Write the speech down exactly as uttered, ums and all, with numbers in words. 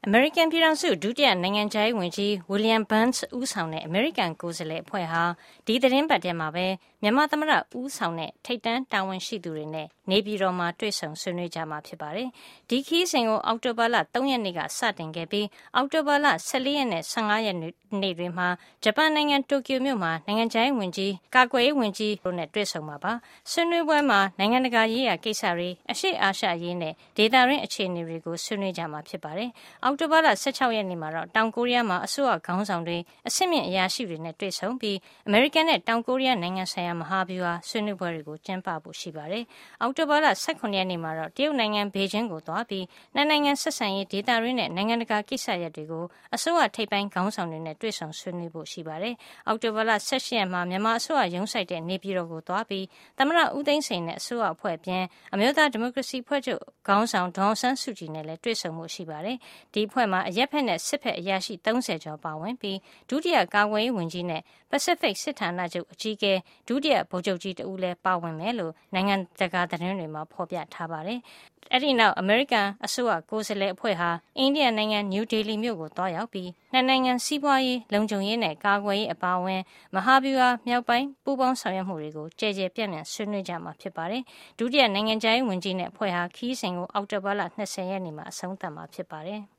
အမေရိကန်ပြည်ထောင်စုဒုတိယနိုင်ငံခြားရေးဝန်ကြီး William Burns ဦးဆောင်တဲ့အမေရိကန်ကိုယ်စားလှယ်အဖွဲ့ဟာဒီသီတင်းပတ်ထဲမှာပဲမြန်မာသမ္မတဦးဆောင်တဲ့ထိပ်တန်းတာဝန်ရှိသူတွေနဲ့နေပြည်တော်မှာတွေ့ဆုံဆွေးနွေးကြမှာဖြစ်ပါတယ်။ဒီခရီးစဉ်ကိုအောက်တိုဘာလ၃ရက်နေ့ကစတင်ခဲ့ပြီးအောက်တိုဘာလ၁၄ရက်နဲ့၁၅ရက်နေ့တွေမှာဂျပန်နိုင်ငံတိုကျိုမြို့မှာနိုင်ငံခြားရေးဝန်ကြီးကာကွယ်ရေးဝန်ကြီးတို့နဲ့တွေ့ဆုံမှာပါ။ဆွေးနွေးပွဲမှာနိုင်ငံတကာရေးရာကိစ္စတွေအရှေ့အာရှရေးနဲ့ဒေသတွင်းအခြေအနေတွေကိုဆွေးနွေးကြမှာဖြစ်ပါတယ်။အောက်တိုဘာလ၁၆ရက်နေ့မှာတော့တောင်ကိုရီးယားမှာအစိုးရခေါင်းဆောင်တွေအဆင့်မြင့်အရာရှိတွေနဲ့တွေ့ဆုံပြီးအမေရိကန်နဲ့တောင်ကိုရီးယားနိုင်ငံဆိုင်ရာမဟာဗျူဟာဆွေးနွေးပွဲတွေကိုကျင်းပဖို့ရှိပါတယ်။အောက်တိုဘာလ၁၇ရက်နေ့မှာတော့တရုတ်နိုင်ငံဘေကျင်းကိုသွားပြီးနှစ်နိုင်ငံဆက်ဆံရေးဒေသတွင်းနဲ့နိုင်ငံတကာကိစ္စရပ်တွေကိုအစိုးရထိပ်ပိုင်းခေါင်းဆောင်တွေနဲ့တွေ့ဆုံဆွေးနွေးဖို့ရှိပါတယ်။အောက်တိုဘာလ၁၈ရက်မှာမြန်မာအစိုးရရုံးစိုက်တဲ့နေပြည်တော်ကိုသွားပြီးသမ္မတဦးသိန်းစိန်နဲ့အစိုးရအဖွဲ့အပြင်အမျိုးသားဒီမိုကရေစီအဖွဲ့ချုပ်ခေါင်းဆောင်ဒေါ်အောင်ဆန်းစုကြည်နဲ့လည်းတွေ့ဆုံမှုရှိပါတယ်။ဒီအဖွဲ့မှာအရက်ဖက်နဲ့စစ်ဖက်အရာရှိ၃၀ကျော်ပါဝင်ပြီးဒုတိယကာကွယ်ရေးဝန်ကြီးနဲ့ Pacific စစ်ဌာနချုပ်အကြီးအကဲဒုတိယဗိုလ်ချုပ်ကြီးတဦးလည်းပါဝင်မယ်လို့နိုင်ငံတကာသတင်းတွေမှာဖော်ပြထားပါတယ်။အဲဒီနောက်အမေရိကန်အစိုးရကိုယ်စားလှယ်အဖွဲ့ဟာအိန္ဒိယနိုင်ငံနယူးဒေလီမြို့ကိုသွားရောက်ပြီးနှစ်နိုင်ငံစီးပွားရေးလုံခြုံရေးနဲ့ကာကွယ်ရေးအပါအဝင်မဟာဗျူဟာမြောက်ပိုင်းပူးပေါင်းဆောင်ရွက်မှုတွေကိုကြဲကြဲပြန့်ပြန့်ဆွေးနွေးကြမှာဖြစ်ပါတယ်။ဒုတိယနိုင်ငံခြားရေးဝန်ကြီးနဲ့အဖွဲ့ဟာခီးစဉ်ကိုအောက်တိုဘာလ၂၀ရက်နေ့မှာအဆုံးသတ်မှာဖြစ်ပါတယ်။